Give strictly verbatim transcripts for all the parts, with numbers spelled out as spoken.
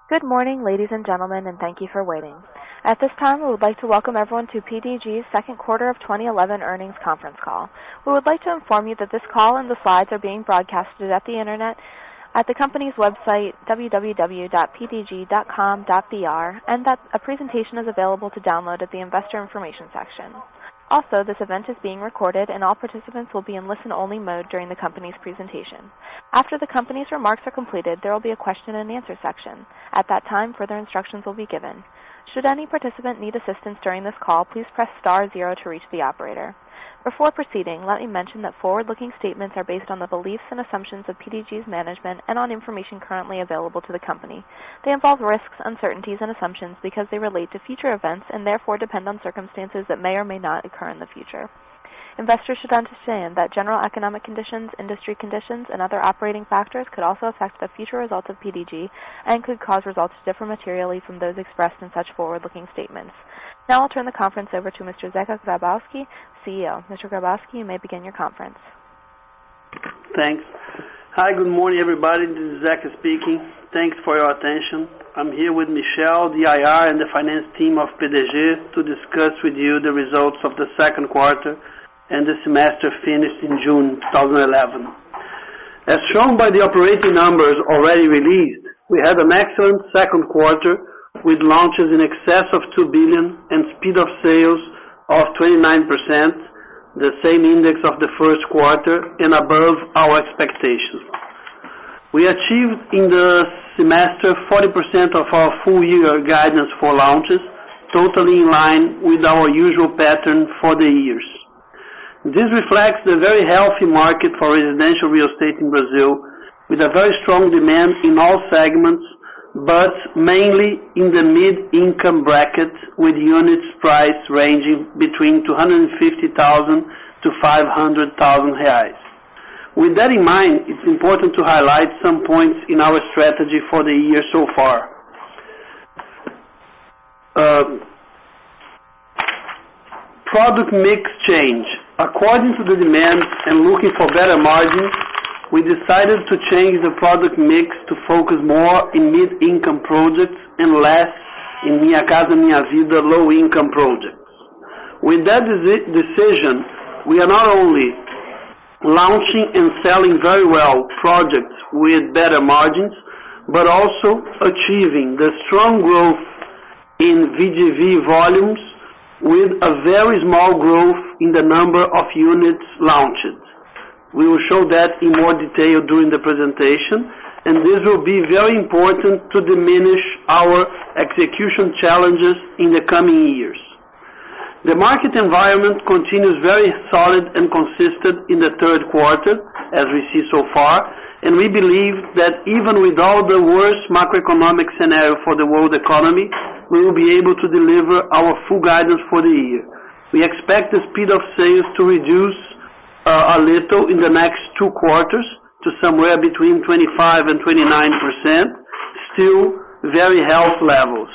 Good morning, ladies and gentlemen, and thank you for waiting. At this time, we would like to welcome everyone to P D G's second quarter of twenty eleven earnings conference call. We would like to inform you that this call and the slides are being broadcasted at the Internet at the company's website, w w w dot p d g dot com dot b r, and that a presentation is available to download at the Investor Information section. Also, this event is being recorded, and all participants will be in listen-only mode during the company's presentation. After the company's remarks are completed, there will be a question and answer section. At that time, further instructions will be given. Should any participant need assistance during this call, please press star zero to reach the operator. Before proceeding, let me mention that forward-looking statements are based on the beliefs and assumptions of P D G's management and on information currently available to the company. They involve risks, uncertainties, and assumptions because they relate to future events and therefore depend on circumstances that may or may not occur in the future. Investors should understand that general economic conditions, industry conditions, and other operating factors could also affect the future results of P D G and could cause results to differ materially from those expressed in such forward-looking statements. Now I'll turn the conference over to Mister Zeka Grabowski, C E O. Mister Grabowski, you may begin your conference. Thanks. Hi, good morning, everybody. This is Zeka speaking. Thanks for your attention. I'm here with Michelle, the I R, and the finance team of P D G to discuss with you the results of the second quarter and the semester finished in June twenty eleven. As shown by the operating numbers already released, we had an excellent second quarter with launches in excess of two billion and speed of sales of twenty-nine percent, the same index of the first quarter and above our expectations. We achieved in the semester forty percent of our full year guidance for launches, totally in line with our usual pattern for the years. This reflects the very healthy market for residential real estate in Brazil, with a very strong demand in all segments, but mainly in the mid-income bracket, with units price ranging between two hundred fifty thousand to five hundred thousand reais. With that in mind, it's important to highlight some points in our strategy for the year so far. Uh, product mix change. According to the demand and looking for better margins, we decided to change the product mix to focus more in mid-income projects and less in Minha Casa Minha Vida low-income projects. With that de- decision, we are not only launching and selling very well projects with better margins, but also achieving the strong growth in V G V volumes with a very small growth in the number of units launched. We will show that in more detail during the presentation, and this will be very important to diminish our execution challenges in the coming years. The market environment continues very solid and consistent in the third quarter, as we see so far, and we believe that even with all the worst macroeconomic scenario for the world economy, we will be able to deliver our full guidance for the year. We expect the speed of sales to reduce uh, a little in the next two quarters to somewhere between twenty-five and twenty-nine percent, still very healthy levels.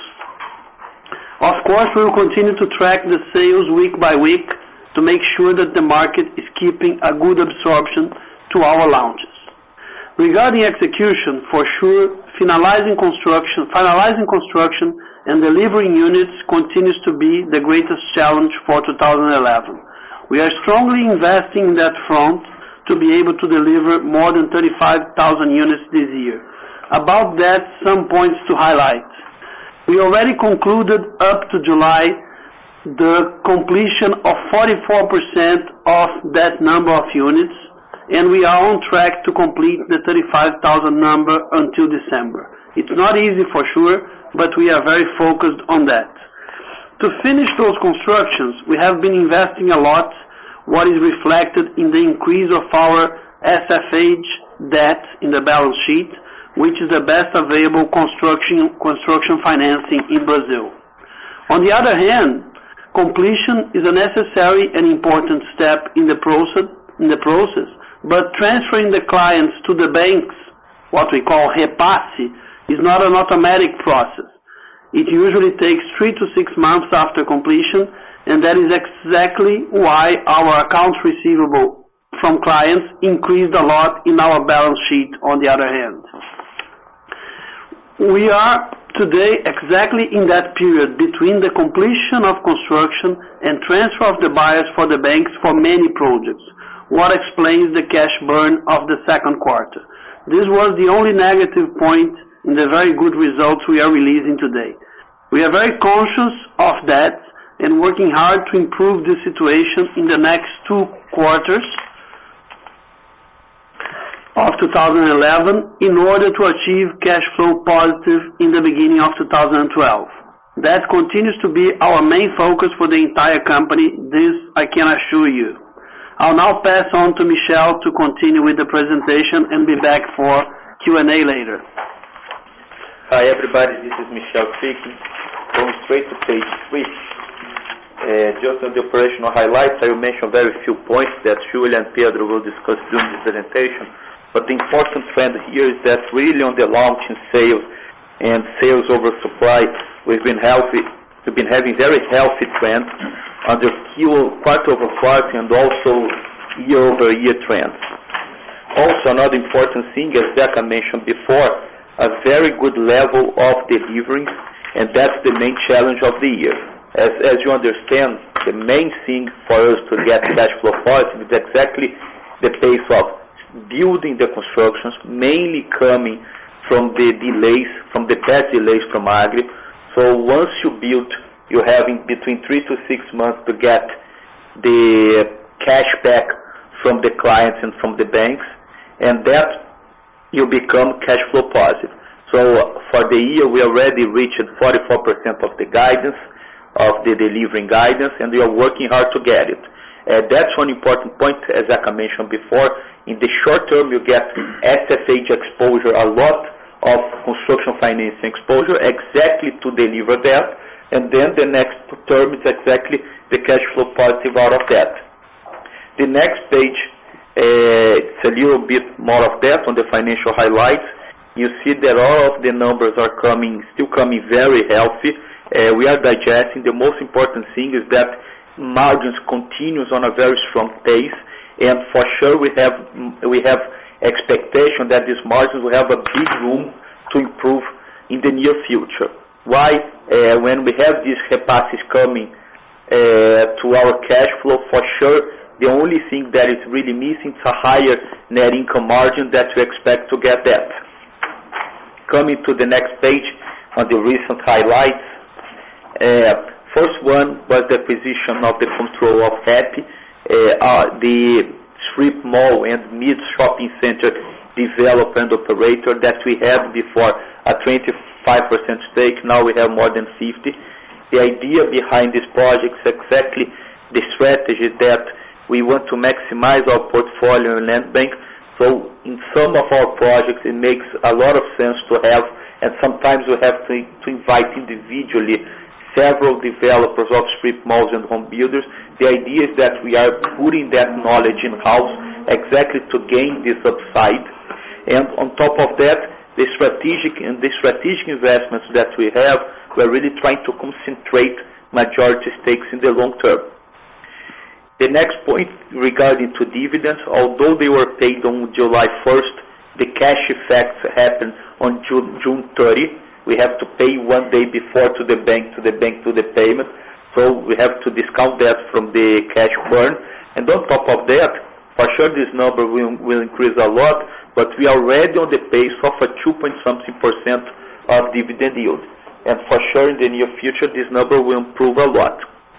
Of course, we will continue to track the sales week by week to make sure that the market is keeping a good absorption to our launches. Regarding execution, for sure, finalizing construction, finalizing construction and delivering units continues to be the greatest challenge for two thousand eleven. We are strongly investing in that front to be able to deliver more than thirty-five thousand units this year. About that, some points to highlight. We already concluded up to July the completion of forty-four percent of that number of units, and we are on track to complete the thirty-five thousand number until December. It's not easy for sure, but we are very focused on that. To finish those constructions, we have been investing a lot, what is reflected in the increase of our S F H debt in the balance sheet, which is the best available construction, construction financing in Brazil. On the other hand, completion is a necessary and important step in the process, in the process, but transferring the clients to the banks, what we call repasse, is not an automatic process. It usually takes three to six months after completion, and that is exactly why our accounts receivable from clients increased a lot in our balance sheet on the other hand. We are today exactly in that period between the completion of construction and transfer of the buyers for the banks for many projects, what explains the cash burn of the second quarter. This was the only negative point in the very good results we are releasing today. We are very conscious of that and working hard to improve the situation in the next two quarters of two thousand eleven in order to achieve cash flow positive in the beginning of two thousand twelve. That continues to be our main focus for the entire company. This I can assure you. I'll now pass on to Michel to continue with the presentation and be back for Q and A later. Hi everybody, this is Michel speaking. Going straight to page three. Uh, just on the operational highlights, I will mention very few points that Julia and Pedro will discuss during the presentation. But the important trend here is that really on the launch and sales and sales over supply, we've been healthy, we've been having very healthy trends under quarter over quarter and also year over year trends. Also another important thing, as Deca mentioned before, a very good level of delivery, and that's the main challenge of the year. As, as you understand, the main thing for us to get cash flow positive is exactly the pace of building the constructions, mainly coming from the delays, from the past delays from Agri. So once you build, you're having between three to six months to get the cash back from the clients and from the banks, and that you become cash flow positive. So for the year, we already reached forty-four percent of the guidance, of the delivering guidance, and we are working hard to get it. Uh, that's one important point, as I mentioned before. In the short term, you get S F H exposure, a lot of construction financing exposure, exactly to deliver that. And then the next term is exactly the cash flow positive out of that. The next page, uh, it's a little bit more of that on the financial highlights. You see that all of the numbers are coming, still coming very healthy. Uh, we are digesting. The most important thing is that margins continues on a very strong pace. And for sure, we have we have expectation that these margins will have a big room to improve in the near future. Why? Uh, when we have these repasses coming uh, to our cash flow, for sure, the only thing that is really missing is a higher net income margin that we expect to get that. Coming to the next page on the recent highlights. Uh, first one was the acquisition of the control of Happy. Uh, uh, the strip mall and mid shopping center developer and operator that we had before a twenty-five percent stake. Now we have more than fifty. The idea behind this project is exactly the strategy that we want to maximize our portfolio in land bank. So in some of our projects it makes a lot of sense to have, and sometimes we have to, to invite individually several developers of strip malls and home builders. The idea is that we are putting that knowledge in-house exactly to gain this upside. And on top of that, the strategic and the strategic investments that we have, we're really trying to concentrate majority stakes in the long term. The next point regarding to dividends, although they were paid on July first, the cash effects happened on June, June thirtieth. We have to pay one day before to the bank, to the bank, to the payment. So we have to discount that from the cash burn. And on top of that, for sure this number will, will increase a lot, but we are already on the pace of a two point something percent of dividend yield. And for sure in the near future, this number will improve a lot.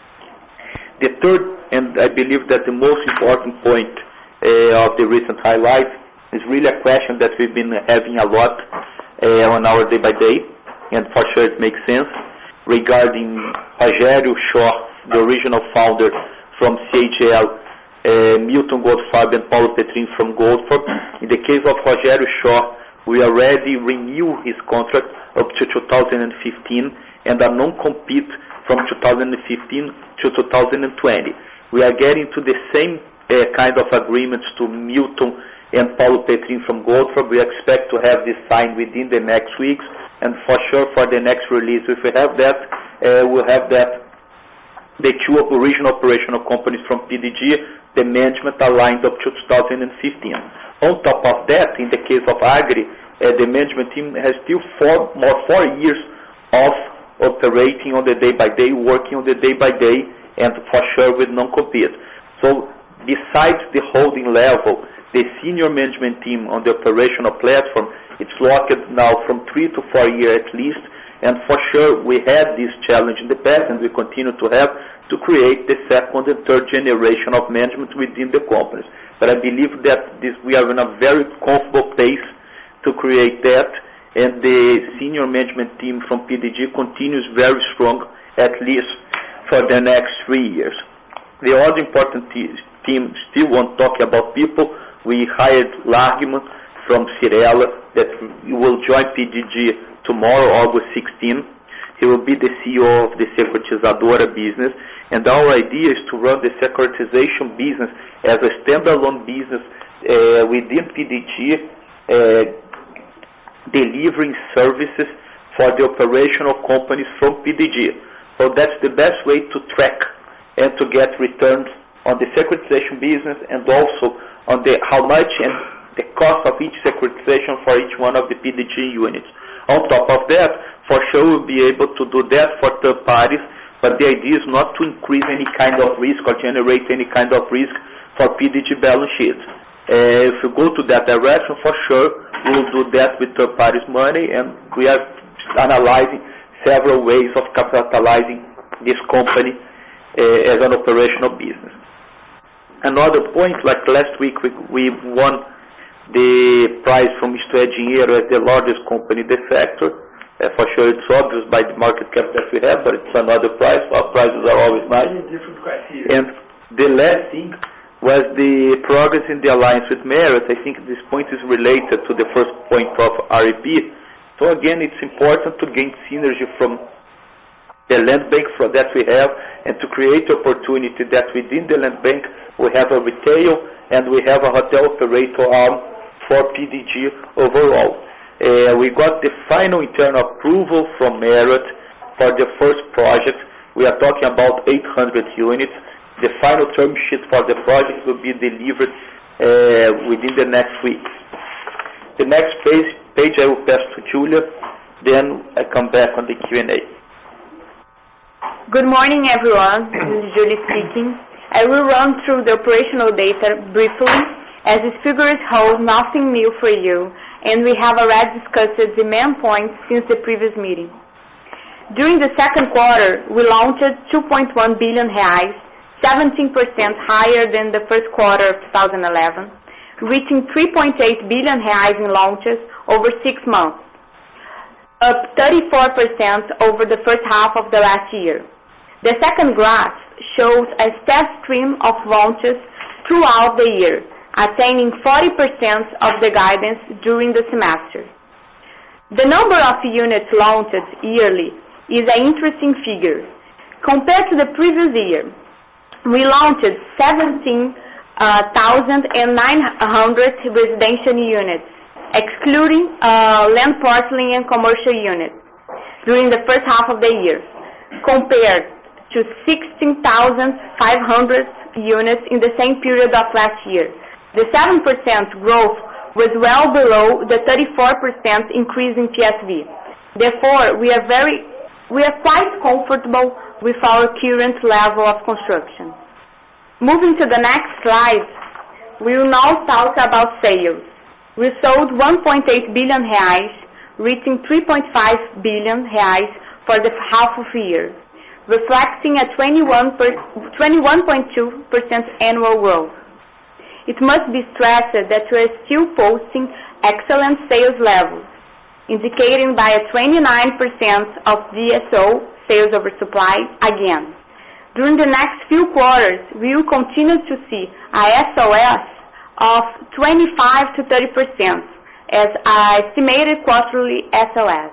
The third, and I believe that the most important point uh, of the recent highlights is really a question that we've been having a lot uh, on our day by day, and for sure it makes sense, regarding Rogério Shaw, the original founder from C H L, uh, Milton Goldfarb and Paulo Petrin from Goldfarb. In the case of Rogério Shaw, we already renew his contract up to two thousand fifteen and a non-compete from two thousand fifteen to two thousand twenty. We are getting to the same uh, kind of agreements to Milton and Paulo Petrin from Goldfarb. We expect to have this signed within the next weeks. And for sure, for the next release, if we have that, uh, we'll have that, the two original operational companies from P D G, the management aligned up to two thousand fifteen. On top of that, in the case of Agri, uh, the management team has still four more four years of operating on the day-by-day, working on the day-by-day, and for sure with non-compete. So besides the holding level, the senior management team on the operational platform, it's locked now from three to four years at least, and for sure we had this challenge in the past and we continue to have to create the second and third generation of management within the companies. But I believe that this, we are in a very comfortable pace to create that, and the senior management team from P D G continues very strong, at least for the next three years. The other important te- team, still want to talk about people, we hired Largman from Cirela that will join P D G tomorrow, August sixteenth. He will be the C E O of the Securitizadora business, and our idea is to run the securitization business as a standalone business uh, within P D G, uh, delivering services for the operational companies from P D G. So that's the best way to track and to get returns on the securitization business, and also on the how much and the cost of each securitization for each one of the P D G units. On top of that, for sure we'll be able to do that for third parties, but the idea is not to increase any kind of risk or generate any kind of risk for P D G balance sheets. Uh, if we go to that direction, for sure we'll do that with third parties' money, and we are analyzing several ways of capitalizing this company uh, as an operational business. Another point, like last week we, we won the prize from Isto é Dinheiro as the largest company in the sector. Uh, for sure it's obvious by the market cap that we have, but it's another prize. Our prizes are always nice. Different criteria. And the last thing was the progress in the alliance with Merit. I think this point is related to the first point of R E P. So again, it's important to gain synergy from the land bank for that we have, and to create opportunity that within the land bank we have a retail and we have a hotel operator arm for P D G overall. Uh, we got the final internal approval from Merit for the first project. We are talking about eight hundred units. The final term sheet for the project will be delivered uh, within the next week. The next page, page I will pass to Julia, then I come back on the Q and A. Good morning, everyone. This is Julie speaking. I will run through the operational data briefly, as these figures hold nothing new for you, and we have already discussed the main points since the previous meeting. During the second quarter, we launched two point one billion reais, seventeen percent higher than the first quarter of two thousand eleven, reaching three point eight billion reais in launches over six months, up thirty-four percent over the first half of the last year. The second graph shows a steady stream of launches throughout the year, attaining forty percent of the guidance during the semester. The number of units launched yearly is an interesting figure. Compared to the previous year, we launched seventeen thousand nine hundred residential units, excluding uh, land parceling and commercial units, during the first half of the year, compared to sixteen thousand five hundred units in the same period of last year. The seven percent growth was well below the thirty-four percent increase in P S V. Therefore, we are very, we are quite comfortable with our current level of construction. Moving to the next slide, we will now talk about sales. We sold one point eight billion reais, reaching three point five billion reais for the half of the year, reflecting a twenty-one point two percent annual growth. It must be stressed that we are still posting excellent sales levels, indicating by a twenty-nine percent of D S O, sales over supply, again. During the next few quarters, we will continue to see a S O S of twenty-five to thirty percent as our estimated quarterly S O S.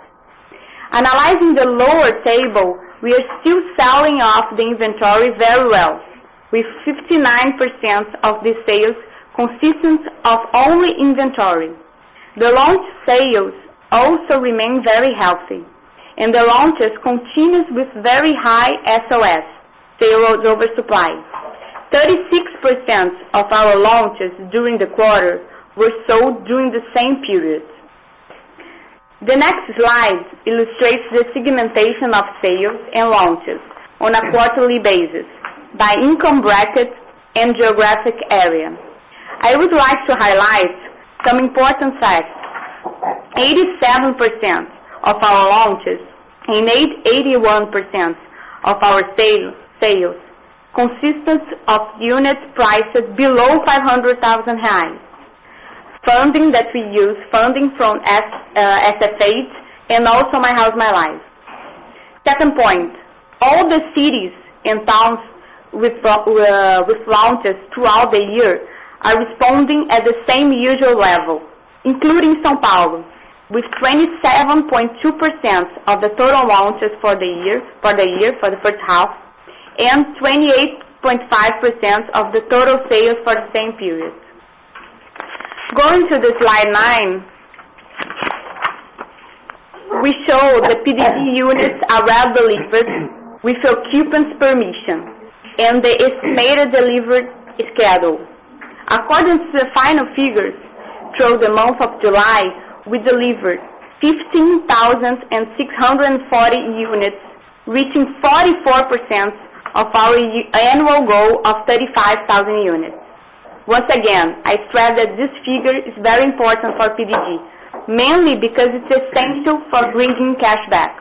Analyzing the lower table, we are still selling off the inventory very well, with fifty-nine percent of the sales consistent of only inventory. The launch sales also remain very healthy, and the launches continues with very high S O S, sales over supply. thirty-six percent of our launches during the quarter were sold during the same period. The next slide illustrates the segmentation of sales and launches on a quarterly basis by income bracket and geographic area. I would like to highlight some important facts. eighty-seven percent of our launches and eighty-one percent of our sales, sales consisted of units priced below five hundred thousand reais. Funding that we use, funding from S, uh, S F As and also My House, My Life. Second point, all the cities and towns with, uh, with launches throughout the year are responding at the same usual level, including São Paulo, with twenty-seven point two percent of the total launches for the year, for the year, for the first half, and twenty-eight point five percent of the total sales for the same period. Going to the slide nine, we show the P D G units are well delivered with occupants permission and the estimated delivered schedule. According to the final figures, through the month of July, we delivered fifteen thousand six hundred forty units, reaching forty-four percent of our annual goal of thirty-five thousand units. Once again, I stress that this figure is very important for P D G, mainly because it's essential for bringing cash back.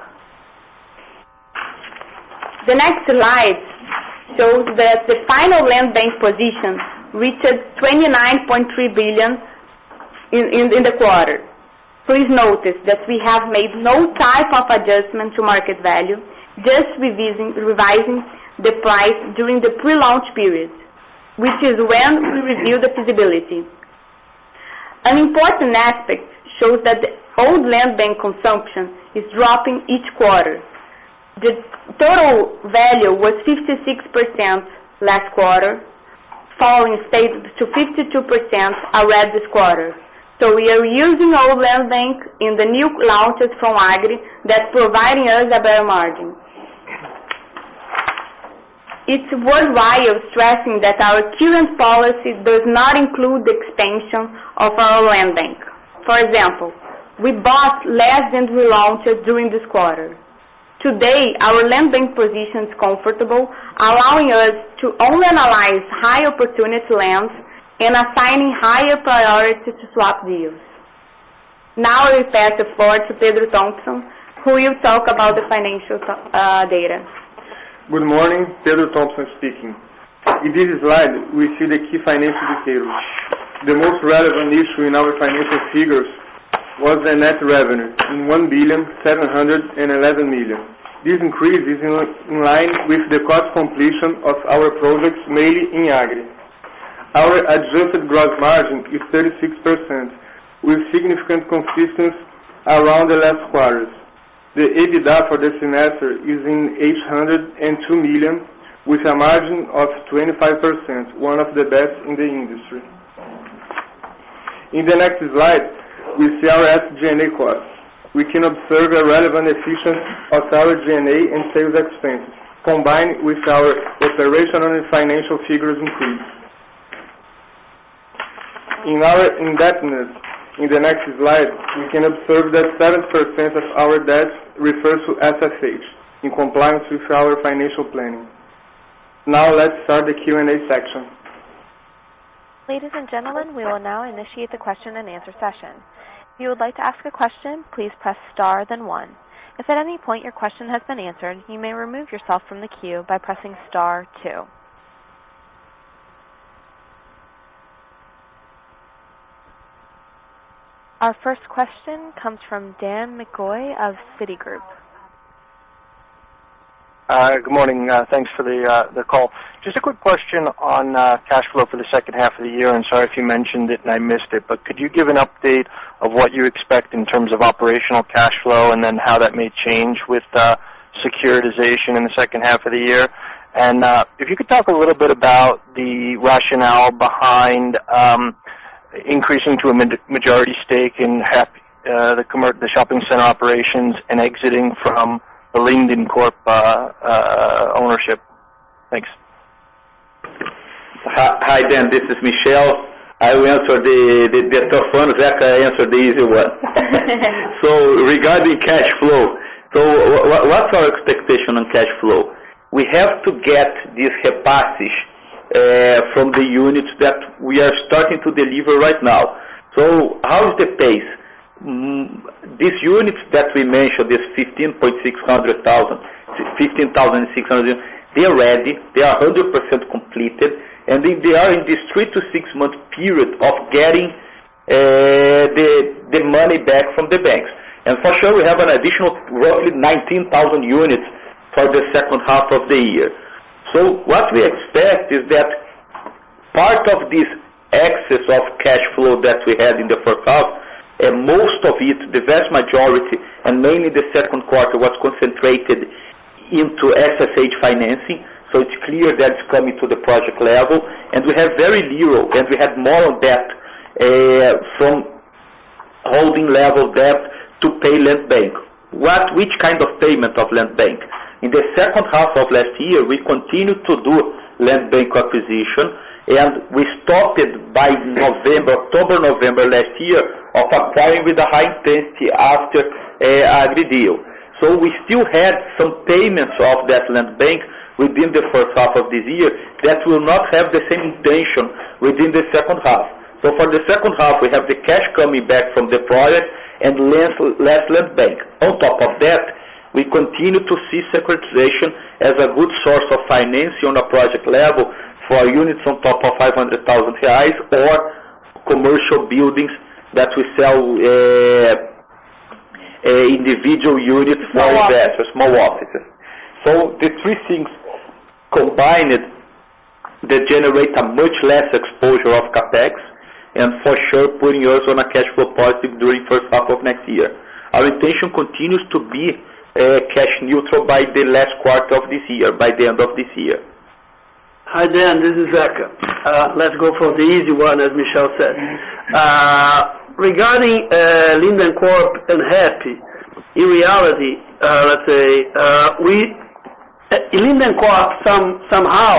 The next slide shows that the final land bank position reached twenty-nine point three billion in, in, in the quarter. Please notice that we have made no type of adjustment to market value, just revising, revising the price during the pre-launch period, which is when we review the feasibility. An important aspect shows that the old land bank consumption is dropping each quarter. The total value was fifty-six percent last quarter, falling state to fifty-two percent already this quarter. So we are using old land bank in the new launches from Agri that's providing us a better margin. It's worthwhile stressing that our current policy does not include the expansion of our land bank. For example, we bought less than we launched during this quarter. Today, our land bank position is comfortable, allowing us to only analyze high opportunity lands and assigning higher priority to swap deals. Now I will pass the floor to Pedro Thompson, who will talk about the financial uh, data. Good morning, Pedro Thompson speaking. In this slide, we see the key financial details. The most relevant issue in our financial figures was the net revenue in one billion seven hundred eleven million. This increase is in, in line with the cost completion of our projects, mainly in Agri. Our adjusted gross margin is thirty-six percent, with significant consistency around the last quarters. The EBITDA for the semester is in eight hundred two million, with a margin of twenty-five percent, one of the best in the industry. In the next slide, we see our S G and A costs. We can observe a relevant efficiency of our G and A and sales expenses, combined with our operational and financial figures increase. In our indebtedness, in the next slide, we can observe that seven percent of our debt refers to S F H, in compliance with our financial planning. Now let's start the Q and A section. Ladies and gentlemen, we will now initiate the question and answer session. If you would like to ask a question, please press star then one. If at any point your question has been answered, you may remove yourself from the queue by pressing star two. Our first question comes from Dan McGoy of Citigroup. Uh, good morning. Uh, thanks for the uh, the call. Just a quick question on uh, cash flow for the second half of the year, and sorry if you mentioned it and I missed it, but could you give an update of what you expect in terms of operational cash flow and then how that may change with uh, securitization in the second half of the year? And uh, if you could talk a little bit about the rationale behind um, increasing to a majority stake in uh, the, the shopping center operations and exiting from the Linden Corp uh, uh, ownership. Thanks. Hi, Dan. This is Michel. I will answer the, the, the tough one. Zach, I answer the easy one. So regarding cash flow, so w- what's our expectation on cash flow? We have to get these repasses uh, from the units that we are starting to deliver right now. So how is the pace? Mm, these units that we mentioned, this fifteen point six hundred thousand, fifteen thousand six hundred, they are ready. They are one hundred percent completed, and they, they are in this three to six month period of getting uh, the the money back from the banks. And for sure, we have an additional roughly nineteen thousand units for the second half of the year. So what we expect is that part of this excess of cash flow that we had in the first half, and most of it, the vast majority, and mainly the second quarter, was concentrated into S S H financing. So it's clear that it's coming to the project level, and we have very little, and we had more of that uh, from holding level debt to pay land bank. What, which kind of payment of land bank? In the second half of last year, we continued to do land bank acquisition, and we stopped it by November, October, November last year of acquiring with a high intensity after uh, Agri deal. So we still had some payments of that land bank within the first half of this year that will not have the same intention within the second half. So for the second half, we have the cash coming back from the project and less, less land bank. On top of that, we continue to see securitization as a good source of financing on a project level for units on top of five hundred thousand reais or commercial buildings that we sell uh, uh, individual units for small investors, office. small offices. So the three things combined that generate a much less exposure of capex, and for sure putting us on a cash flow positive during first half of next year. Our intention continues to be uh, cash neutral by the last quarter of this year, by the end of this year. Hi, Dan. This is Zeca. Uh, let's go for the easy one, as Michel said. Uh, regarding uh, Lindencorp and Happy, in reality, uh, let's say, uh, we, uh, Lindencorp some, somehow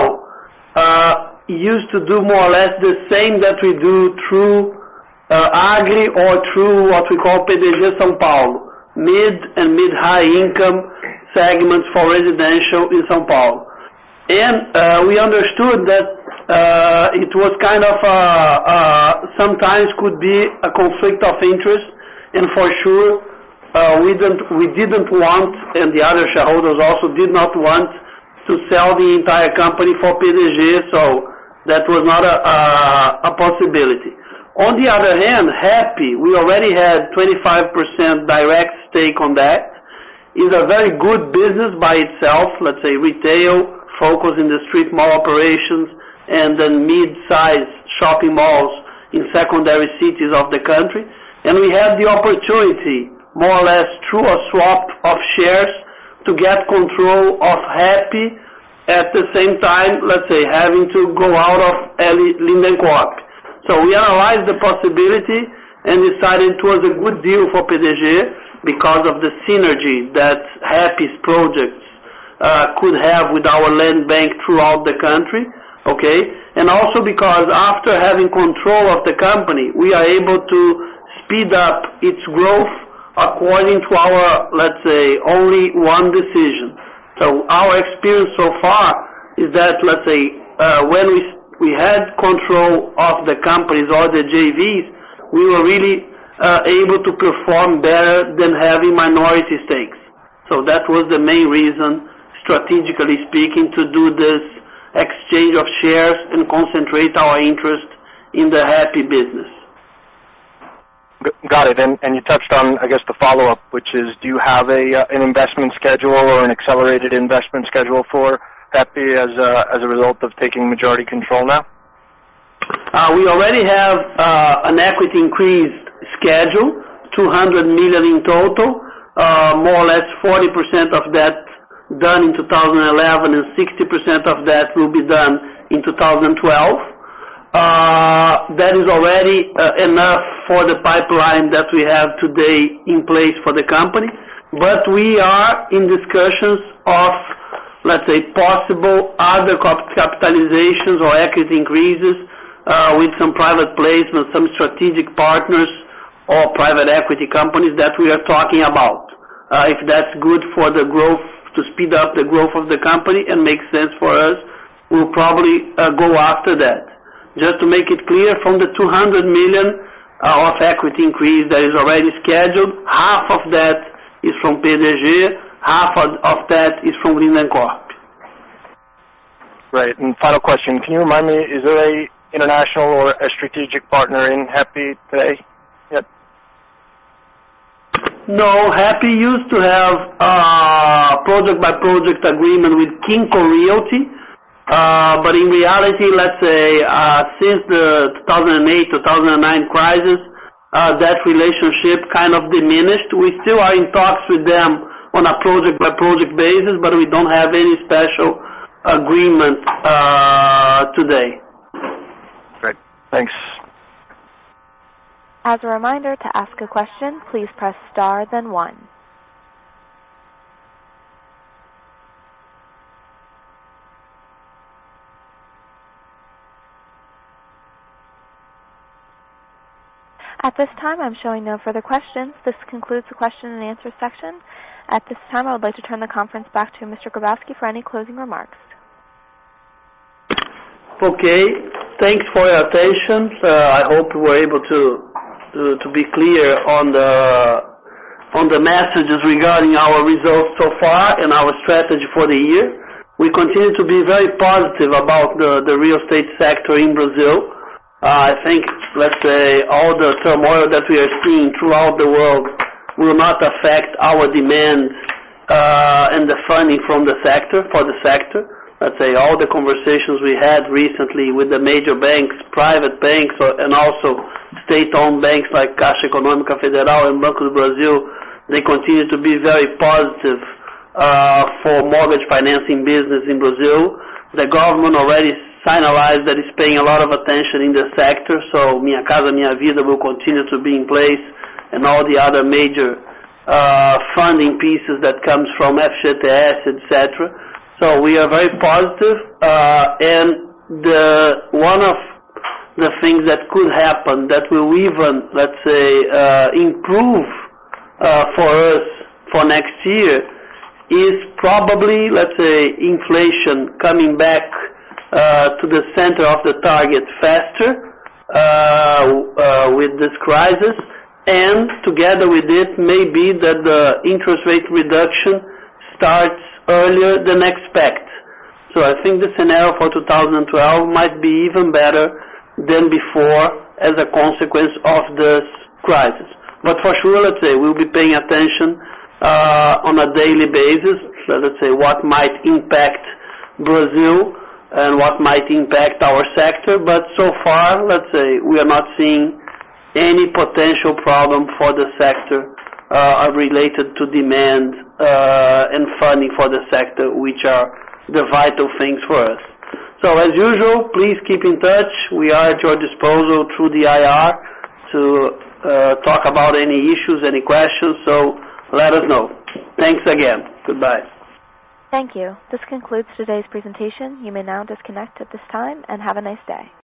uh, used to do more or less the same that we do through uh, Agri or through what we call P D G São Paulo, mid and mid-high income segments for residential in São Paulo. And uh, we understood that uh, it was kind of, uh, uh, sometimes could be a conflict of interest, and for sure uh, we, didn't, we didn't want, and the other shareholders also did not want to sell the entire company for P D G, so that was not a, a, a possibility. On the other hand, Happy, we already had twenty-five percent direct stake on that. It's a very good business by itself, let's say retail, focus in the street mall operations, and then mid-size shopping malls in secondary cities of the country. And we had the opportunity, more or less through a swap of shares, to get control of Happy, at the same time, let's say, having to go out of Lindencorp. So we analyzed the possibility and decided it was a good deal for P D G because of the synergy that Happy's projects Uh, could have with our land bank throughout the country, okay? And also because after having control of the company, we are able to speed up its growth according to our, let's say, only one decision. So our experience so far is that, let's say, uh, when we we had control of the companies or the J Vs, we were really uh, able to perform better than having minority stakes. So that was the main reason, strategically speaking, to do this exchange of shares and concentrate our interest in the Happy business. Got it. And, and you touched on, I guess, the follow-up, which is, do you have a uh, an investment schedule or an accelerated investment schedule for Happy as a, as a result of taking majority control now? Uh, we already have uh, an equity increase schedule, two hundred million in total, uh, more or less forty percent of that done in two thousand eleven, and sixty percent of that will be done in two thousand twelve. Uh, that is already uh, enough for the pipeline that we have today in place for the company. But we are in discussions of, let's say, possible other capitalizations or equity increases uh, with some private placement, some strategic partners or private equity companies that we are talking about. Uh, if that's good for the growth, to speed up the growth of the company and makes sense for us, we'll probably uh, go after that. Just to make it clear, from the two hundred million uh, of equity increase that is already scheduled, half of that is from P D G, half of, of that is from Lindencorp. Right. And final question, can you remind me, is there a international or a strategic partner in Happy today? Yep. No, Happy used to have a project-by-project agreement with Kinko Realty, uh, but in reality, let's say, uh, since the two thousand eight, two thousand nine crisis, uh, that relationship kind of diminished. We still are in talks with them on a project-by-project basis, but we don't have any special agreement uh, today. Great. Thanks. As a reminder, to ask a question, please press star, then one. At this time, I'm showing no further questions. This concludes the question and answer section. At this time, I would like to turn the conference back to Mister Grabowski for any closing remarks. Okay. Thanks for your attention. Uh, I hope we were able to To, to be clear on the on the messages regarding our results so far and our strategy for the year. We continue to be very positive about the, the real estate sector in Brazil. Uh, I think, let's say, all the turmoil that we are seeing throughout the world will not affect our demand uh, and the funding from the sector, for the sector. Let's say all the conversations we had recently with the major banks, private banks, or, and also state-owned banks like Caixa Econômica Federal and Banco do Brasil, they continue to be very positive uh, for mortgage financing business in Brazil. The government already signalized that it's paying a lot of attention in the sector, so Minha Casa Minha Vida will continue to be in place, and all the other major uh, funding pieces that comes from F G T S, et cetera. So we are very positive, uh, and the one of the things that could happen that will even, let's say, uh, improve uh, for us for next year is probably, let's say, inflation coming back uh, to the center of the target faster uh, uh, with this crisis, and together with it may be that the interest rate reduction starts earlier than expect. So I think the scenario for two thousand twelve might be even better than before as a consequence of this crisis. But for sure, let's say, we'll be paying attention uh, on a daily basis, so let's say, what might impact Brazil and what might impact our sector. But so far, let's say, we are not seeing any potential problem for the sector uh, related to demand uh, and funding for the sector, which are the vital things for us. So as usual, please keep in touch. We are at your disposal through the I R to uh, talk about any issues, any questions, so let us know. Thanks again. Goodbye. Thank you. This concludes today's presentation. You may now disconnect at this time, and have a nice day.